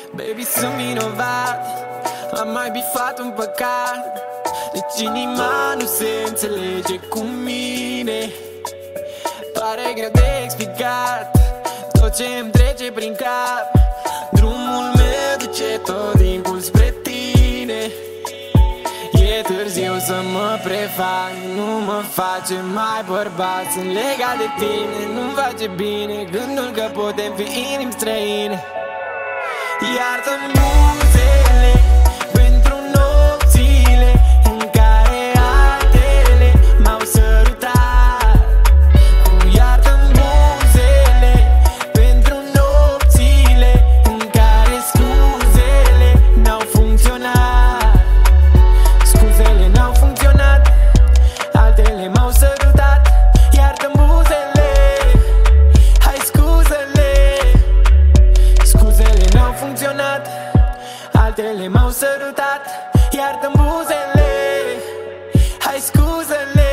Baby, sunt vinovat, am mai bifat un păcat. Deci inima nu se înțelege cu mine. Pare greu de explicat tot ce îmi trece prin cap. Drumul meu duce tot timpul spre tine. E târziu să mă prefac, nu mă face mai bărbat. Sunt legat de tine, nu-mi face bine gândul că putem fi inimi străine. Iartă-mi buzele pentru nopțile în care altele m-au sărutat. Iartă-mi buzele pentru nopțile în care scuzele n-au funcționat. Scuzele n-au funcționat, altele m-au sărutat. Iartă-mi buzele, hai scuzele. Scuzele n-au funcționat, altele m-au sărutat. Iartă-mi buzele, hai scuzele.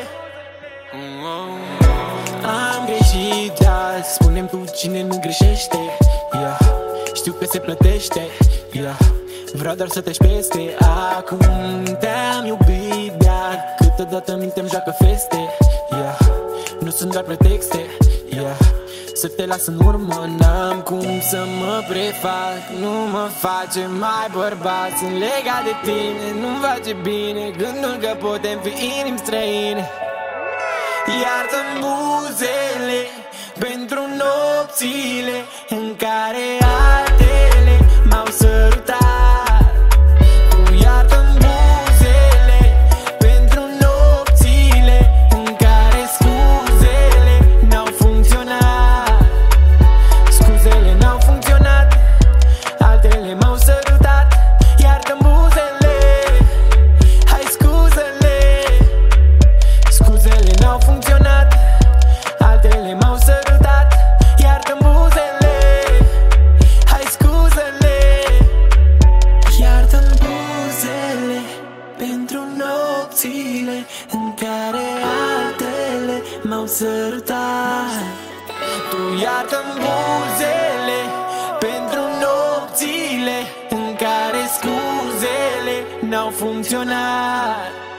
Am greșit, da, spune-mi tu cine nu greșește, yeah. Știu că se plătește, yeah. Vreau doar să treci peste. Acum te-am iubit, dar câteodată mintea-mi joacă feste, yeah. Nu sunt doar pretexte, yeah. Să te las în urmă, n-am cum să mă prefac. Nu mă face mai bărbat. Sunt legat de tine, nu-mi face bine gândul că putem fi inimi străine. Iartă-mi buzele pentru nopțile în care altele m-au sărutat. Iartă-mi buzele pentru nopțile în care scuzele n-au funcționat. Scuzele n-au funcționat, altele m-au sărutat. Iartă-mi buzele, hai scuzele. Scuzele n-au funcționat, altele m-au sărutat. Iartă-mi buzele, hai scuzele. Iartă-mi buzele pentru nopțile în care altele m-au sărutat. Tu iartă-mi buzele pentru nopțile în care scuzele n-au funcționat.